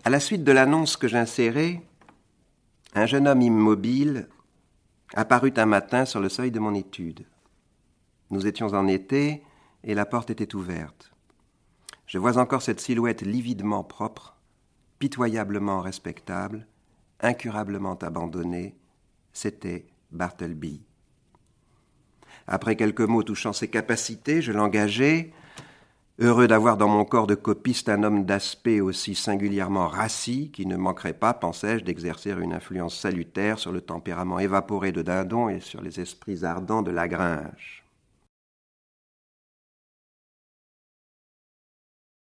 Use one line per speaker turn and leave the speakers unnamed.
À la suite de l'annonce que j'insérais, un jeune homme immobile apparut un matin sur le seuil de mon étude. Nous étions en été et la porte était ouverte. Je vois encore cette silhouette lividement propre, pitoyablement respectable, incurablement abandonnée. C'était Bartleby. Après quelques mots touchant ses capacités, je l'engageai, heureux d'avoir dans mon corps de copiste un homme d'aspect aussi singulièrement rassis qui ne manquerait pas, pensais-je, d'exercer une influence salutaire sur le tempérament évaporé de Dindon et sur les esprits ardents de Lagrange.